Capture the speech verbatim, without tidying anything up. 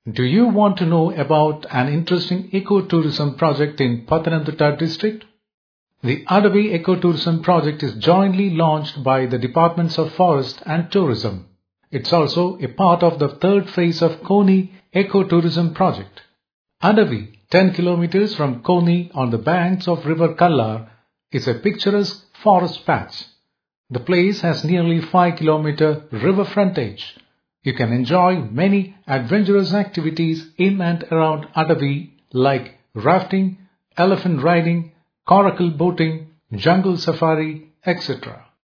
Do you want to know about an interesting ecotourism project in Pathanamthitta district? The Adavi Ecotourism Project is jointly launched by the Departments of Forest and Tourism. It's also a part of the third phase of Koni Ecotourism Project. Adavi, ten kilometers from Koni on the banks of River Kallar, is a picturesque forest patch. The place has nearly five kilometer river frontage. You can enjoy many adventurous activities in and around Adavi like rafting, elephant riding, coracle boating, jungle safari, et cetera.